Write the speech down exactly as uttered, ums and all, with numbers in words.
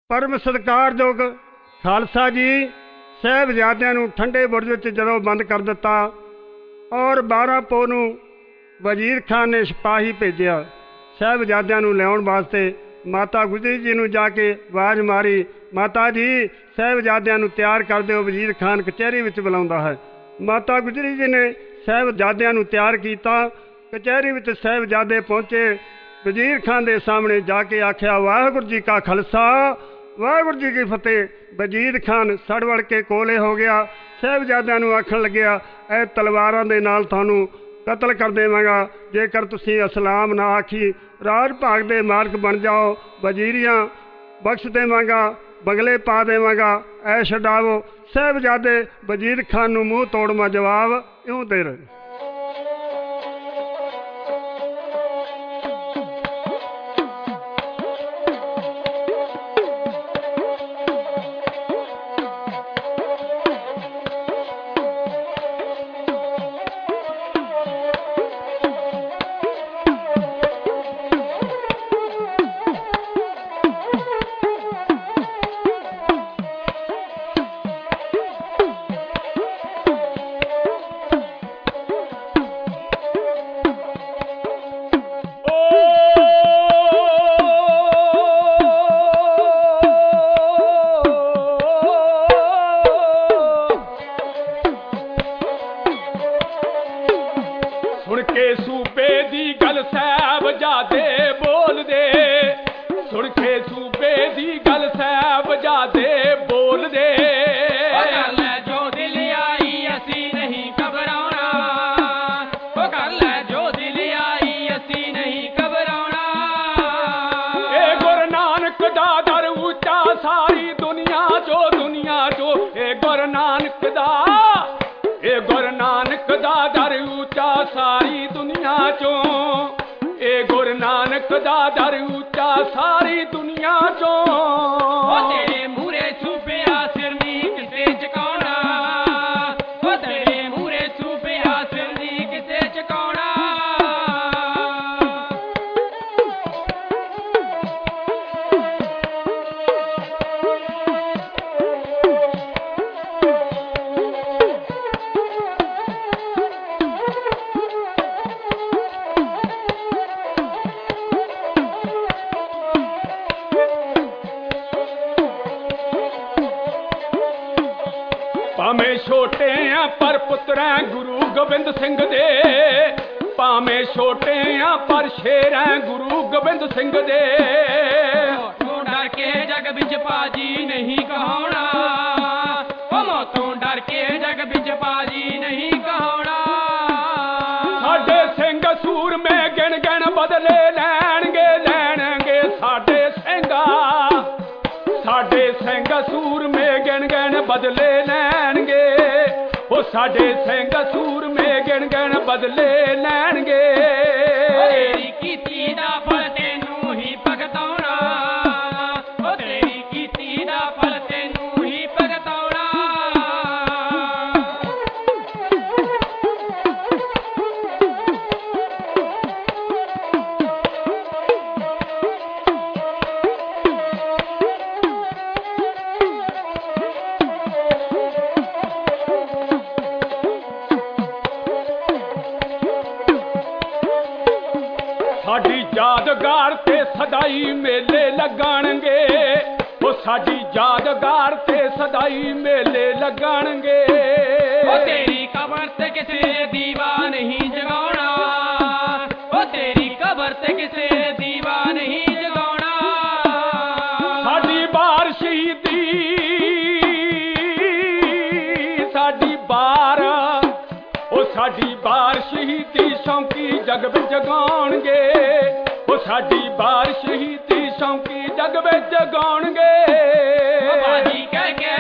परम सत्कारयोग खालसा जी साहिबजादियां नूं ठंडे बुरज विच जदों बंद कर दिता और बारह पो नूं वजीर खान ने सिपाही भेजिया साहिबजादियां नूं लियाउण वास्ते। माता गुजरी जी नूं जाके आवाज़ मारी, माता जी साहिबजादियां नूं तैयार कर दिओ, वजीर खान कचहरी विच बुलाउंदा है। माता गुजरी जी ने साहिबजादियां नूं तैयार किया। कचहरी विच साहिबजादे पहुँचे, वजीर खान के सामने जाके आख्या वाहिगुरू जी का खालसा वाहिगुरू जी की फतेह। वजीर खान सड़ वड़ के कोले हो गया। साहिबजादियां नूं आखण लग्या ए तलवारां दे नाल तुहानूं कतल कर देवांगा जेकर तुसीं असलाम ना आखी, राज भाग दे मार्ग बन जाओ, वजीरियां बख्श देवांगा, बंगले पा देवांगा, ऐ छडावो। साहिबजादे वजीर खान नूं मूँह तोड़वा जवाब इउं दे रहे। सुन के सूबे दी गल साहिबजादे बोल दे, सुन के सूबे दी गल साहिबजादे बोल दे। कर लै जो दिल आई असी नहीं घबराउणा, ओ कर लै जो दिल आई असी नहीं घबराउणा। ए गुरु नानक दा दर ऊंचा सारी दुनिया चो, दुनिया चो ए गुरु नानक दा, ए गुरु नानक दा दर ऊंचा सारी दुनिया चो, ए गुरु नानक दा दर ऊंचा सारी दुनिया चो। ओ तेरे मूरे सूबे सिर नी किसे झुकाउणा, ओ तेरे मूरे सूबे सिर नी किसे झुकाउणा। भावें छोटे आ पर पुत्र है गुरु गोबिंद सिंह दे, भावें छोटे आ पर शेर है गुरु गोबिंद सिंह दे। मौतों डर के जग बिच पाजी नहीं कहाउणा, ओ मौतों डर के जग बिच पाजी नहीं कहाउणा। साडे सिंह सूर में गिन गिन बदले लैणगे लैणगे, साडे सिंगा साडे सिंह सूर में गिन गिन बदले लैणगे, ओ साडे सिंह सूर में गिन गिन बदले लैणगे। तेरी कीती दा फल तैनूं ही भगताउणा, ओ तेरी कीती दा फल तैनूं ही भगताउणा। साडी यादगार ते सदाई मेले लगणगे, ओ साडी यादगार ते सदाई मेले लगणगे। ओ तेरी कबर ते किसे दीवा नहीं जगाउणा, ओ तेरी कबर ते किसे दीवा नहीं जगाउणा। साडी बार शहीदी साडी बार, ओ साडी बार शहीदी शौकी जग विच गाउणगे, ओ साडी बार शहीदी शौकी जग विच गाउणगे। बाजी कह के